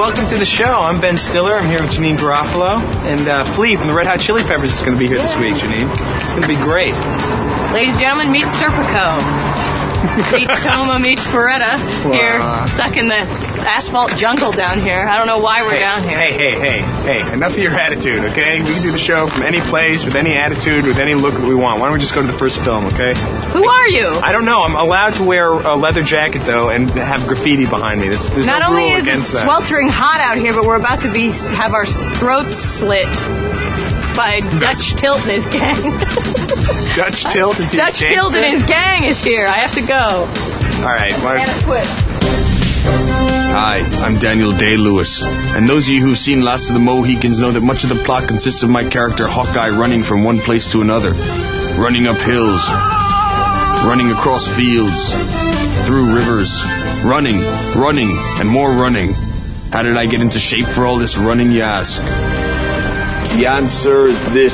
welcome to the show. I'm Ben Stiller. I'm here with Janine Garofalo. And Flea from the Red Hot Chili Peppers is going to be here this week, Janine. It's going to be great. Ladies and gentlemen, meet Serpico. Meet Toma, meet Beretta here, stuck in the asphalt jungle down here. I don't know why we're down here. Hey, enough of your attitude, okay? We can do the show from any place, with any attitude, with any look that we want. Why don't we just go to the first film, okay? Who are you? I don't know. I'm allowed to wear a leather jacket, though, and have graffiti behind me. There's Not no only rule is it against that. sweltering hot out here, but we're about to have our throats slit by Dutch Tilt and his gang. Dutch Tilt is Dutch Tilt and his gang is here. I have to go. All right. Quit. Hi, I'm Daniel Day-Lewis, and those of you who've seen Last of the Mohicans know that much of the plot consists of my character Hawkeye running from one place to another, running up hills, running across fields, through rivers, running, and more running. How did I get into shape for all this running, you ask? The answer is this.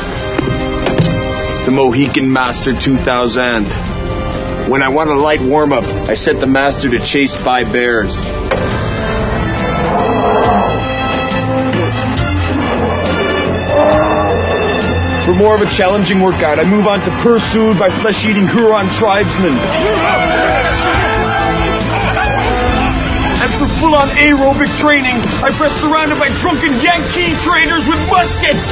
The Mohican Master 2000. When I want a light warm-up, I set the Master to chase by bears. For more of a challenging workout, I move on to Pursued by flesh-eating Huron tribesmen. And for full-on aerobic training, I press surrounded by drunken Yankee traders with muskets.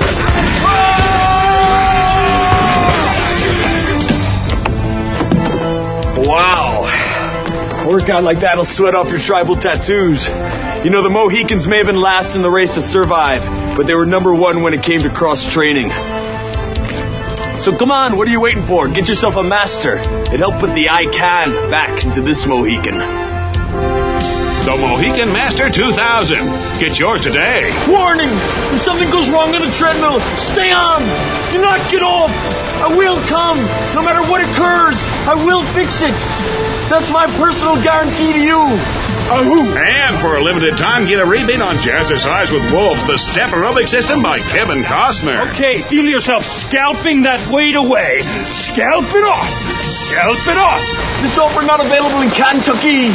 Wow. A workout like that'll sweat off your tribal tattoos. You know, the Mohicans may have been last in the race to survive, but they were number one when it came to cross-training. So come on, what are you waiting for? Get yourself a master. It helped put the I Can back into this Mohican. The Mohican Master 2000. Get yours today. Warning! If something goes wrong on the treadmill, stay on! Do not get off! I will come! No matter what occurs, I will fix it! That's my personal guarantee to you! And for a limited time, get a rebate on Jazzercise with Wolves, the step aerobic system by Kevin Costner. Okay, feel yourself scalping that weight away. Scalp it off! Scalp it off! This offer not available in Kentucky!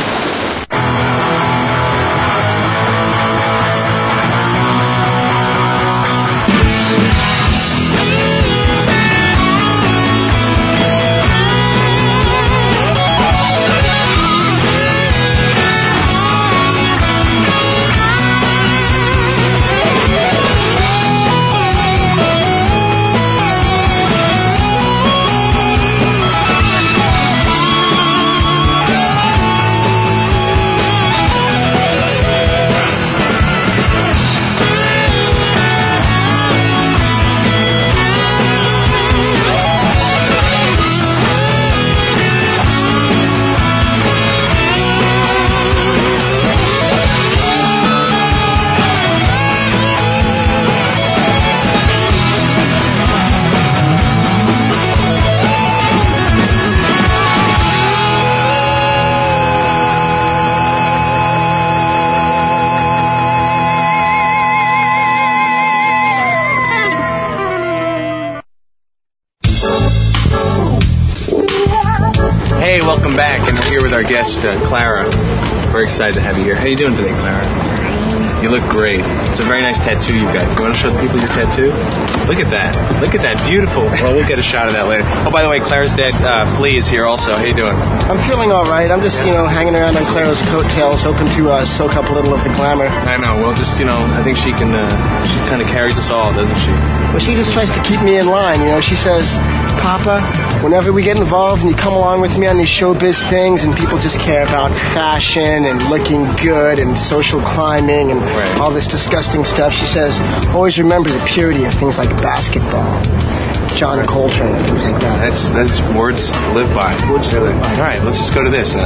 Hey, welcome back, and we're here with our guest, Clara. Very excited to have you here. How you doing today, Clara? You look great. It's a very nice tattoo you've got. You want to show the people your tattoo? Look at that. Look at that. Beautiful. Well, we'll get a shot of that later. Oh, by the way, Clara's dad, Flea, is here also. How you doing? I'm feeling all right. I'm just, hanging around on Clara's coattails, hoping to soak up a little of the glamour. I know. Well, just, I think she can, she kind of carries us all, doesn't she? Well, she just tries to keep me in line. She says, Papa, whenever we get involved and you come along with me on these showbiz things and people just care about fashion and looking good and social climbing and all this disgusting stuff, she says, always remember the purity of things like basketball, John Coltrane, and things like that. That's words to live by. Words to live by. All right, let's just go to this then.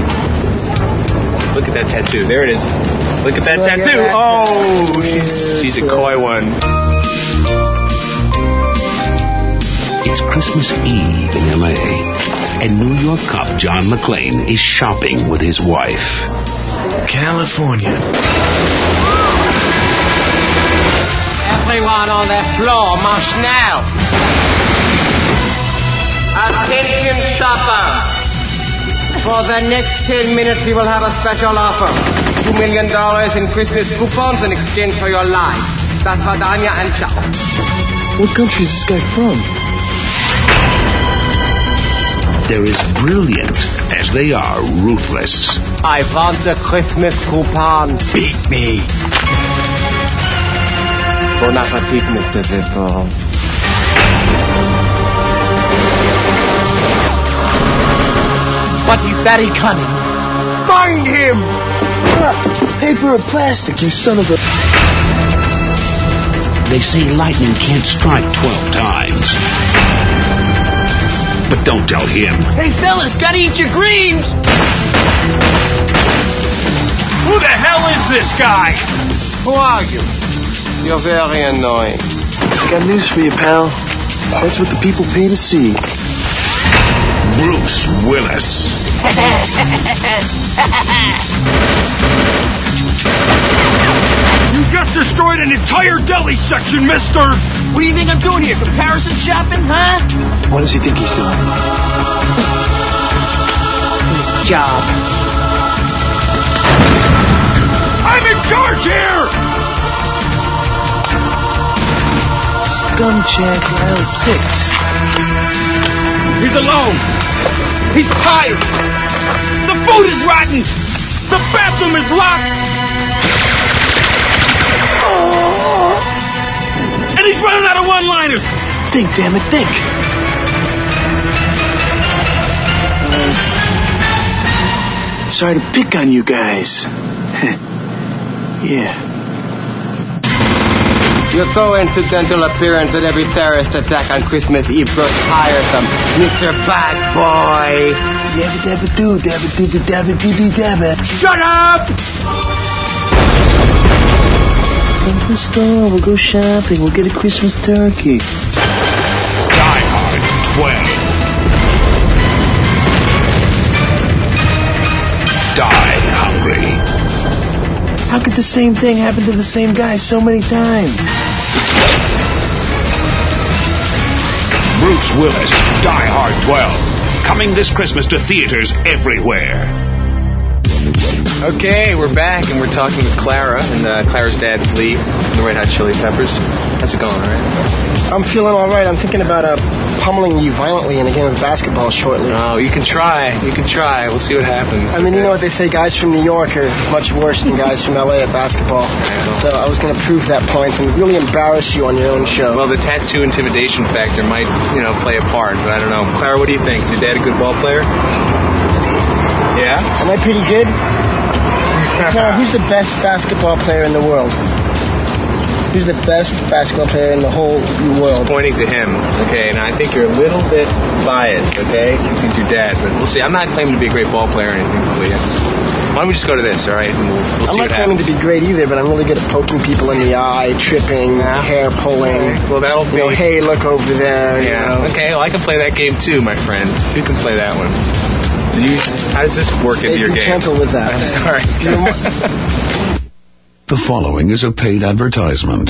Look at that tattoo. There it is. Look at that tattoo. She's a coy one. It's Christmas Eve in L.A., and New York cop John McClane is shopping with his wife. California. Everyone on the floor must now. Attention shopper. For the next 10 minutes we will have a special offer. $2 million in Christmas coupons in exchange for your life. Das Vadania and ciao. What country is this guy from? They're as brilliant as they are ruthless. I want the Christmas coupon. Beat me. Bon appetit, Mr. Zippo. But he's very cunning. Find him! Paper or plastic, you son of a... They say lightning can't strike 12 times. But don't tell him. Hey, fellas, gotta eat your greens! Who the hell is this guy? Who are you? You're very annoying. I got news for you, pal. That's what the people pay to see. Bruce Willis. You just destroyed an entire deli section, mister! What do you think I'm doing here? Comparison shopping, huh? What does he think he's doing? His job. I'm in charge here! Scumjack aisle 6. He's alone. He's tired. The food is rotten! The bathroom is locked! And he's running out of one-liners! Think, damn it, think. Sorry to pick on you guys. Yeah. Your so incidental appearance at every terrorist attack on Christmas Eve grows tiresome, Mr. Bad Boy. Dabba dabba doo, dabba dooba dabba dee dabba. Shut up! Come to the store, we'll go shopping, we'll get a Christmas turkey. Die Hard 12. Die hungry. How could the same thing happen to the same guy so many times? Bruce Willis, Die Hard 12. Coming this Christmas to theaters everywhere. Okay, we're back and we're talking with Clara and Clara's dad, Flea, from the Red Hot Chili Peppers. How's it going, all right? I'm feeling all right. I'm thinking about pummeling you violently in a game of basketball shortly. Oh, you can try. You can try. We'll see what happens. I mean, you know what they say, guys from New York are much worse than guys from L.A. at basketball. So I was going to prove that point and really embarrass you on your own show. Well, the tattoo intimidation factor might, play a part, but I don't know. Clara, what do you think? Is your dad a good ball player? Yeah? Am I pretty good? Now, who's the best basketball player in the world? Who's the best basketball player in the whole world? Pointing to him. Okay, now I think you're a little bit biased, okay? Because he's your dad, but we'll see. I'm not claiming to be a great ball player or anything, Flea. Why don't we just go to this, all right? And we'll see what happens. I'm not claiming to be great either, but I'm really good at poking people in the eye, tripping, hair pulling. Okay. Well, that'll be... hey, look over there. Yeah. Okay, well, I can play that game too, my friend. You can play that one. How does this work into your game? Be gentle with that. I'm sorry. The following is a paid advertisement.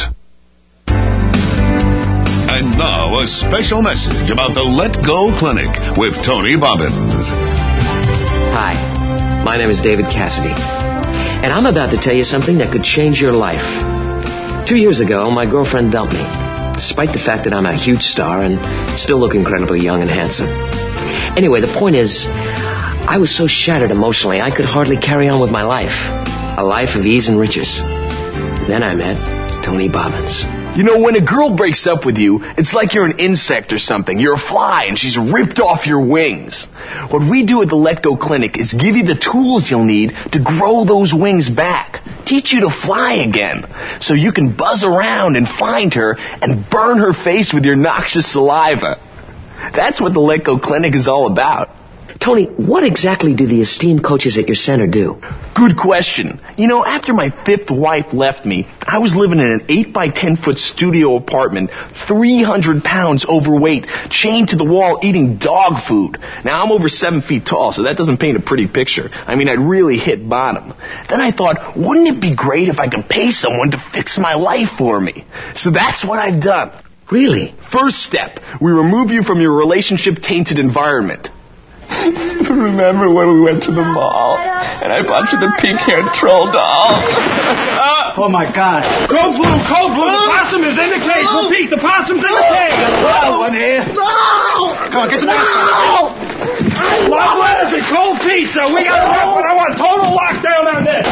And now a special message about the Let Go Clinic with Tony Bobbins. Hi, my name is David Cassidy, and I'm about to tell you something that could change your life. 2 years ago, my girlfriend dumped me, despite the fact that I'm a huge star and still look incredibly young and handsome. Anyway, the point is, I was so shattered emotionally, I could hardly carry on with my life. A life of ease and riches. Then I met Tony Bobbins. You know, when a girl breaks up with you, it's like you're an insect or something. You're a fly and she's ripped off your wings. What we do at the Let Go Clinic is give you the tools you'll need to grow those wings back. Teach you to fly again. So you can buzz around and find her and burn her face with your noxious saliva. That's what the Let Go Clinic is all about. Tony, what exactly do the esteemed coaches at your center do? Good question. You know, after my fifth wife left me, I was living in an 8 by 10 foot studio apartment, 300 pounds overweight, chained to the wall eating dog food. Now, I'm over 7 feet tall, so that doesn't paint a pretty picture. I mean, I'd really hit bottom. Then I thought, wouldn't it be great if I could pay someone to fix my life for me? So that's what I've done. Really? First step, we remove you from your relationship-tainted environment. Remember when we went to the mall and I bought you the pink-haired troll doll? Oh, my God. Cold Blue, the possum is in the cage. Repeat, the possum's in the cage. Wild one here. No! Come on, get the mask on. Love letters and cold pizza. We got I want total lockdown on this.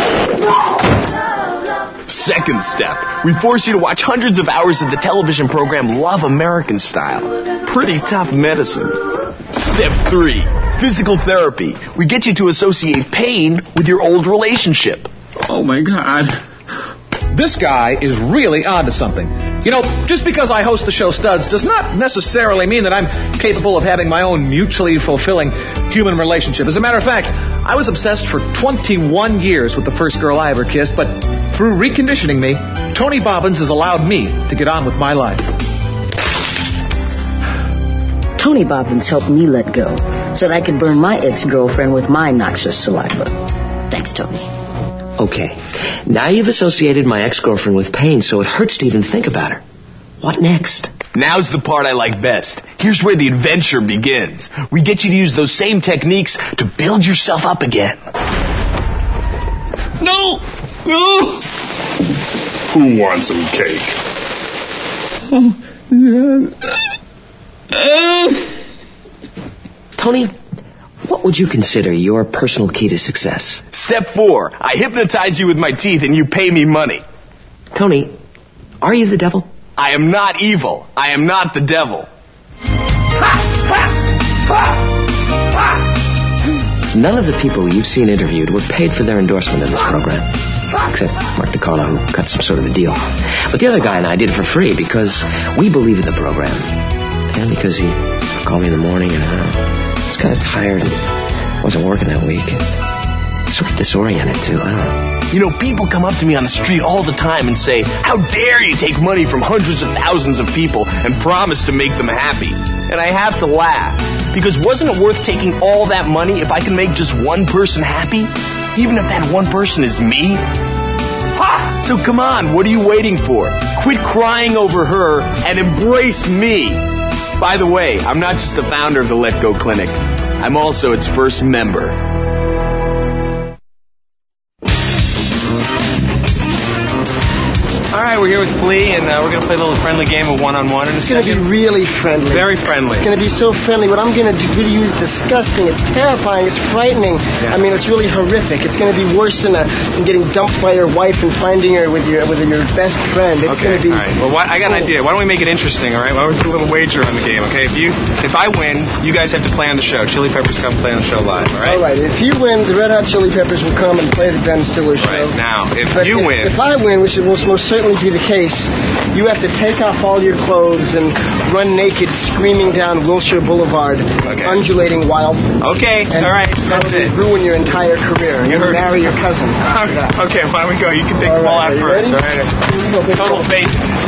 Second step, we force you to watch hundreds of hours of the television program Love American Style. Pretty tough medicine. Step 3, physical therapy. We get you to associate pain with your old relationship. Oh, my God. This guy is really onto something. You know, just because I host the show Studs does not necessarily mean that I'm capable of having my own mutually fulfilling human relationship. As a matter of fact, I was obsessed for 21 years with the first girl I ever kissed, but through reconditioning me, Tony Bobbins has allowed me to get on with my life. Tony Bobbins helped me let go so that I could burn my ex-girlfriend with my noxious saliva. Thanks, Tony. Okay, now you've associated my ex-girlfriend with pain, so it hurts to even think about her. What next? Now's the part I like best. Here's where the adventure begins. We get you to use those same techniques to build yourself up again. No! Who wants some cake? Tony, what would you consider your personal key to success? Step 4, I hypnotize you with my teeth and you pay me money. Tony, are you the devil? I am not evil. I am not the devil. None of the people you've seen interviewed were paid for their endorsement of this program. Except Mark DiCarlo, who cut some sort of a deal. But the other guy and I did it for free because we believe in the program. And because he called me in the morning and I was kind of tired and wasn't working that week. Sort of disoriented, too. I don't know. You know, people come up to me on the street all the time and say, how dare you take money from hundreds of thousands of people and promise to make them happy? And I have to laugh. Because wasn't it worth taking all that money if I can make just one person happy? Even if that one person is me? Ha! So come on, what are you waiting for? Quit crying over her and embrace me. By the way, I'm not just the founder of the Let Go Clinic. I'm also its first member. All right, we're here with Flea, and we're going to play a little friendly game of one-on-one in a It's going to be really friendly. Very friendly. It's going to be so friendly. What I'm going to do to you is disgusting. It's terrifying. It's frightening. Yeah. I mean, it's really horrific. It's going to be worse than getting dumped by your wife and finding her with your best friend. It's going to be... All right. Well, I got an idea. Why don't we make it interesting, all right? Why don't we do a little wager on the game, okay? If I win, you guys have to play on the show. Chili Peppers come play on the show live, all right? All right. If you win, the Red Hot Chili Peppers will come and play the Ben Stiller show. Right. Now, if But you win... If I win, which will most certainly be the case, you have to take off all your clothes and run naked, screaming down Wilshire Boulevard, undulating wild. Okay, all right, that's it. Ruin your entire career. You marry your cousin. Okay, why don't we go? You can take the ball out first, all right? Total faith in this.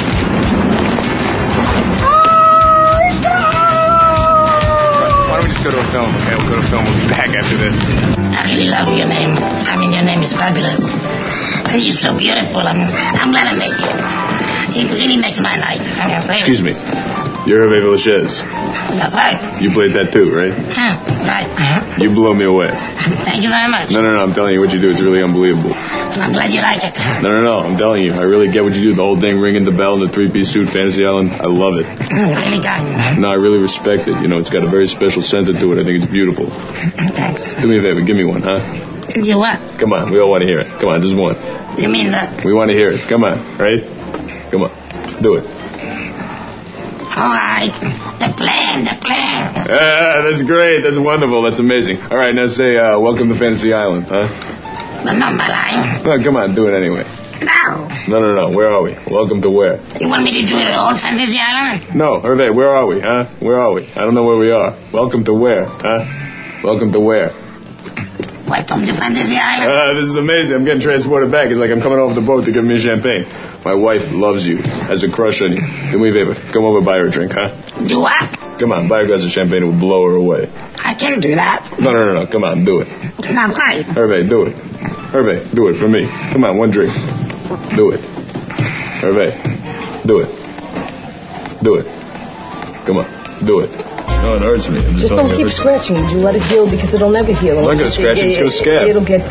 Why don't we just go to a film, okay? We'll go to a film. We'll be back after this. I really love your name. I mean, your name is fabulous. You're so beautiful. I'm glad I met you. It really makes my night. Excuse me. You're Hervé Villechaize. That's right. You played that too, right? Right. You blow me away. Thank you very much. No, I'm telling you, what you do is really unbelievable. I'm glad you like it. No, I'm telling you, I really get what you do. The whole thing, ringing the bell in the three-piece suit, Fantasy Island, I love it. Really kind. No, I really respect it. You know, it's got a very special scent to it. I think it's beautiful. Thanks. Do me a favor, give me one, huh? You what? Come on, we all want to hear it. Come on, just one. You mean that? We want to hear it. Come on, right? Come on, do it. All right. The plan. That's great. That's wonderful. That's amazing. All right, now say, welcome to Fantasy Island, huh? But not my line. No, come on, do it anyway. No. No. Where are we? Welcome to where? You want me to do it all Fantasy Island? No, Hervé, where are we, huh? Where are we? I don't know where we are. Welcome to where, huh? Welcome to where? Welcome to Fantasy Island. This is amazing. I'm getting transported back. It's like I'm coming off the boat to give me champagne. My wife loves you, has a crush on you. Do me a favor. Come over, buy her a drink, huh? Do what? Come on, buy her a glass of champagne. It will blow her away. I can't do that. No. Come on, do it. It's not right. Hervé, do it. Hervé, do it for me. Come on, one drink. Do it. Hervé, do it. Do it. Come on, do it. No, it hurts me. Just don't keep scratching it. You let it heal because it'll never heal. I'm not going to scratch it. It's going to scab. It'll get...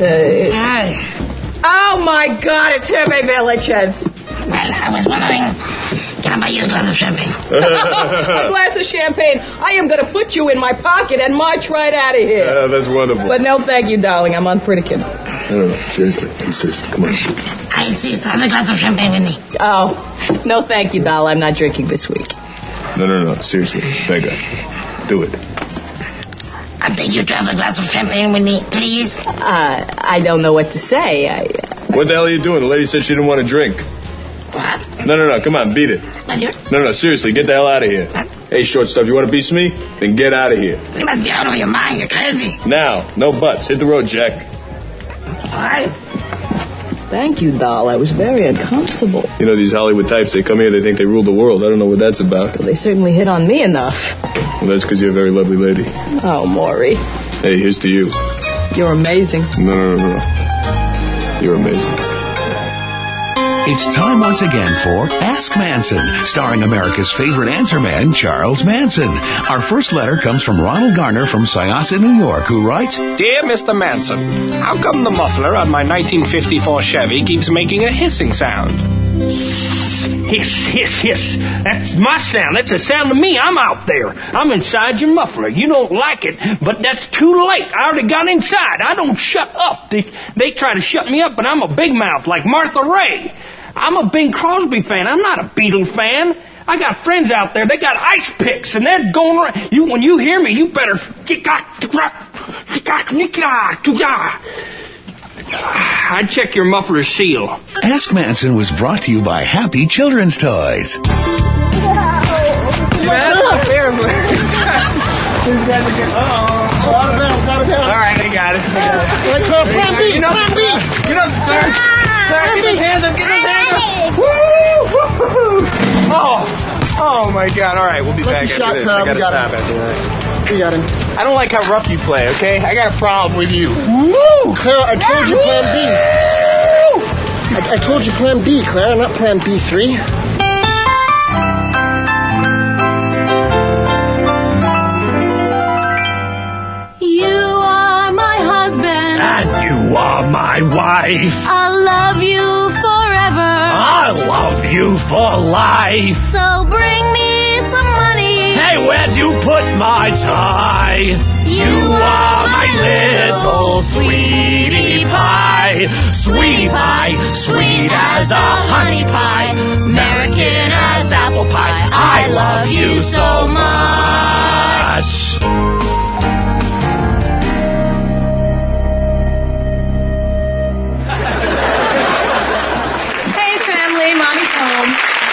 Oh, my God. It's Hervé Villagez. Well, I was wondering, can I buy you a glass of champagne? A glass of champagne. I am going to put you in my pocket and march right out of here. That's wonderful. But no, thank you, darling. I'm unpredictable. No, seriously. Come on. I insist. Have a glass of champagne with me. Oh, no, thank you, doll. I'm not drinking this week. No. Seriously. Vega. Do it. I beg you to have a glass of champagne with me, please. I don't know what to say. What the hell are you doing? The lady said she didn't want to drink. What? No. Come on, beat it. No. Seriously, get the hell out of here. What? Hey, shortstop, you want to beat me? Then get out of here. You must be out of your mind. You're crazy. Now. No buts. Hit the road, Jack. All right. Thank you, doll. I was very uncomfortable. You know, these Hollywood types, they come here, they think they rule the world. I don't know what that's about. Well, they certainly hit on me enough. Well, that's because you're a very lovely lady. Oh, Maury. Hey, here's to you. You're amazing. No. You're amazing. It's time once again for Ask Manson, starring America's favorite answer man, Charles Manson. Our first letter comes from Ronald Garner from Syosset, New York, who writes, Dear Mr. Manson, how come the muffler on my 1954 Chevy keeps making a hissing sound? Hiss. That's my sound. That's a sound to me. I'm out there. I'm inside your muffler. You don't like it, but that's too late. I already got inside. I don't shut up. They try to shut me up, but I'm a big mouth like Martha Ray. I'm a Bing Crosby fan. I'm not a Beatles fan. I got friends out there. They got ice picks, and they're going around. When you hear me, you better... I'd check your muffler seal. Ask Manson was brought to you by Happy Children's Toys. All right, I got it. Plan B. Get up, sir. Get those hands up. Oh, my God. All right, we'll be back after this. I got to stop after that. We got him. I don't like how rough you play, okay? I got a problem with you. Woo! Clara, I told you Plan B. I told you Plan B, Clara, not Plan B3. You are my husband. And you are my wife. I'll love you forever. I love you for life. So bring me some money. Hey, where'd you put my tie? You are my little sweetie pie. Sweetie pie, sweet as a honey pie. American as apple pie. I love you so much. Hey, family, Mommy's home.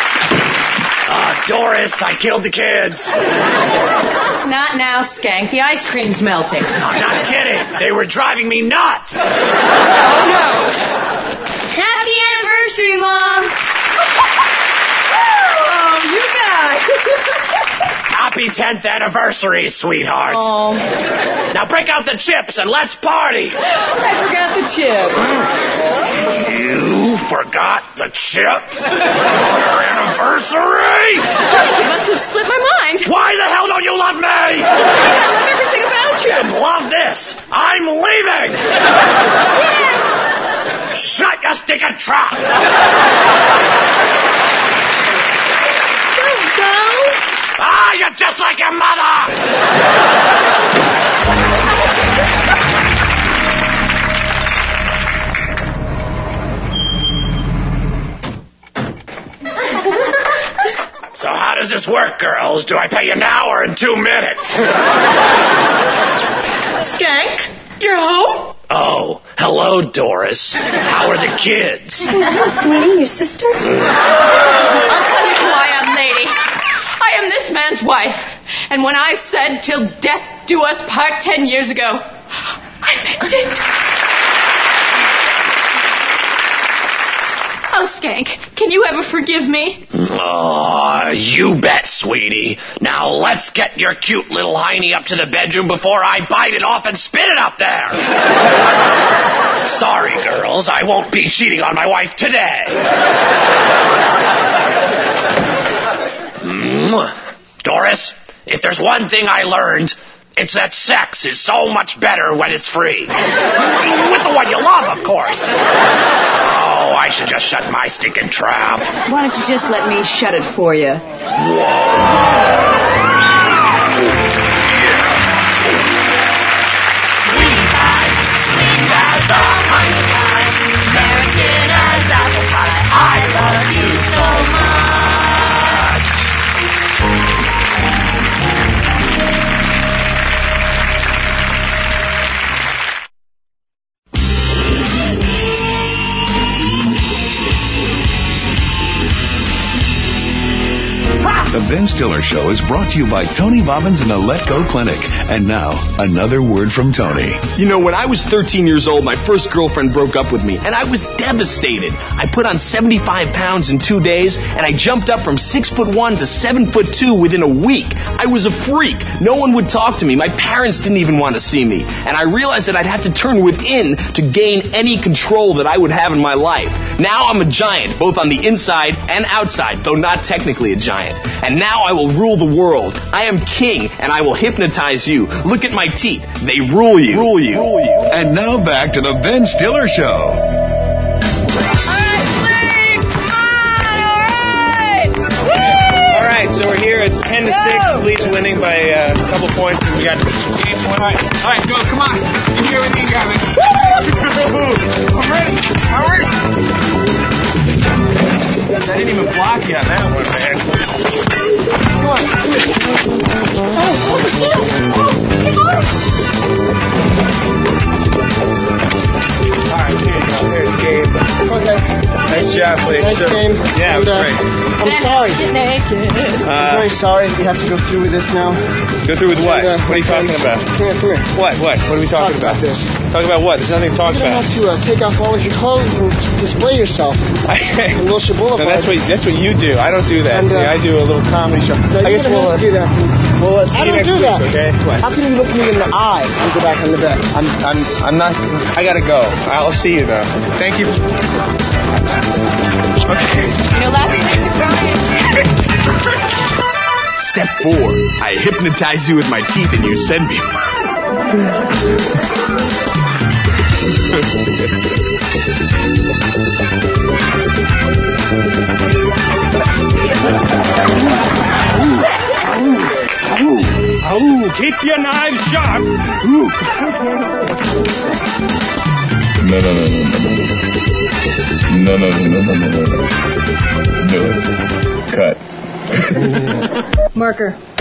Doris, I killed the kids. Not now, Skank. The ice cream's melting. I'm not kidding. They were driving me nuts. Oh, no. Happy anniversary, Mom. Oh, you guys. Happy 10th anniversary, sweetheart. Oh. Now break out the chips and let's party. I forgot the chip. You forgot the chips? Your anniversary? You must have slipped my mind. Why the hell don't you love me? I love everything about you. And love this. I'm leaving. Yeah. Shut your stinking trap. Don't go. You're just like your mother. So how does this work, girls? Do I pay you now or in 2 minutes? Skank, you're home? Oh, hello, Doris. How are the kids? Hello, sweetie, your sister? I'll tell you who I am, lady. I am this man's wife. And when I said, till death do us part 10 years ago, I meant it. Oh, Skank, can you ever forgive me? Oh, you bet, sweetie. Now let's get your cute little hiney up to the bedroom before I bite it off and spit it up there. Sorry, girls, I won't be cheating on my wife today. Doris, If there's one thing I learned, it's that sex is so much better when it's free. With the one you love, of course. Oh, I should just shut my stinking trap. Why don't you just let me shut it for you? I love you so much. The Ben Stiller Show is brought to you by Tony Bobbins and the Let Go Clinic. And now, another word from Tony. You know, when I was 13 years old, my first girlfriend broke up with me, and I was devastated. I put on 75 pounds in 2 days, and I jumped up from 6'1" to 7'2" within a week. I was a freak. No one would talk to me. My parents didn't even want to see me. And I realized that I'd have to turn within to gain any control that I would have in my life. Now I'm a giant, both on the inside and outside, though not technically a giant. And now I will rule the world. I am king, and I will hypnotize you. Look at my teeth. They rule you. Rule you. Rule you. And now back to the Ben Stiller Show. All right, so we're here. It's 10-6. Leeds winning by a couple points, and we got game one. All right, go. Come on. You hear what you got, man. I'm ready. I'm ready. I didn't even block you on that one, man. Come on. All right, here you go. There's Gabe. Okay. Nice job, Lee. Nice game. Yeah, it was great. I'm sorry. I'm very sorry we have to go through with this now. Go through with what? And, what are you talking about? Come here. What? What are we talking about? This. Talk about what? There's nothing to talk You're about. You're going to have to take off all of your clothes and display yourself. In Wilshire Boulevard. No, that's what you do. I don't do that. And, See, I do a little comedy show. No, I guess we'll do that. Well, let's see I you don't next do week, that. okay? What? How can you look me in the eye and go back on the bed? I'm not. I gotta go. I'll see you though. Thank you. Okay. You know that? Step 4. I hypnotize you with my teeth and you send me. Keep your knives sharp. No. Cut. Marker.